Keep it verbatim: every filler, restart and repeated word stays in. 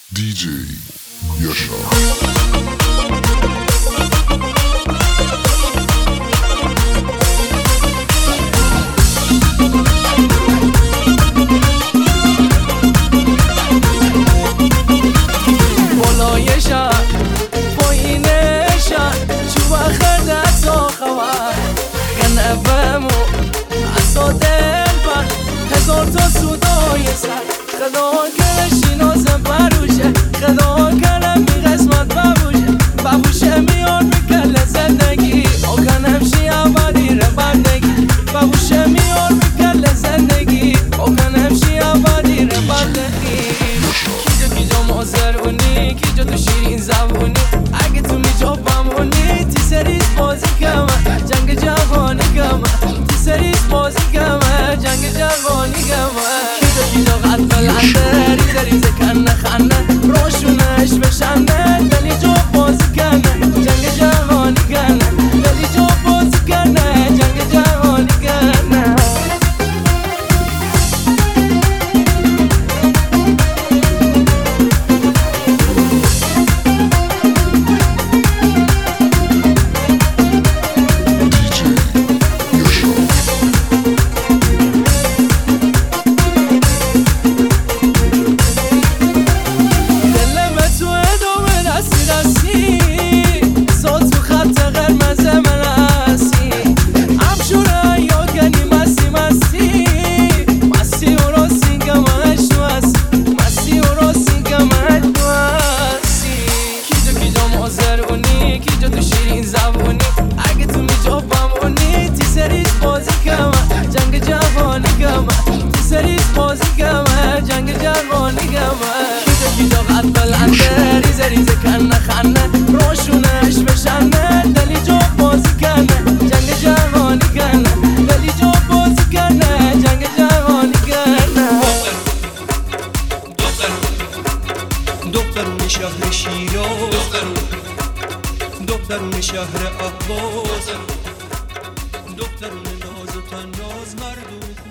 دی جی یاشار. بالای شهر پایین شهر چوب خردت تا خواه قنبمو اصا دل بر هزار تا سودای سر خدا کنشی نازم بروشه خدا کنم بی قسمت ببوشه ببوشه میار بکل زندگی آکنم شی عبادی رو بردگی ببوشه میار بکل زندگی آکنم شی عبادی رو بردگی کیجا کیجا مازرونی کیجا تو شیرین زبونی اگه تو میجا بمونی تی سریز بازی کمه جنگ جوانی کمه تی سریز بازی کمه جنگ جوانی کمه کیجا کیجا قد بلنده ریزه ریزه کنه خنده روشونش بشنده دلی جو بازی کنه جنگ جوانی کنه دلی جو بازی کنه جنگ جوانی کنه کیجا تو شیرین زبونی اگه تو میجا بمونی تی سریز بازی کمه جنگ جوانی کمه تی سریز بازی کمه جنگ جوانی کمه کیجا کیجا قد بلنده ریزه ریزه کنه خنده روشونش بشنده دلی جو بازی کنه جنگ جوانی کنه دلی جو بازی کنه جنگ جوانی کنه دخترون شهر شیراز دخترون شهر اهواز دخترون ناز و تناز مردم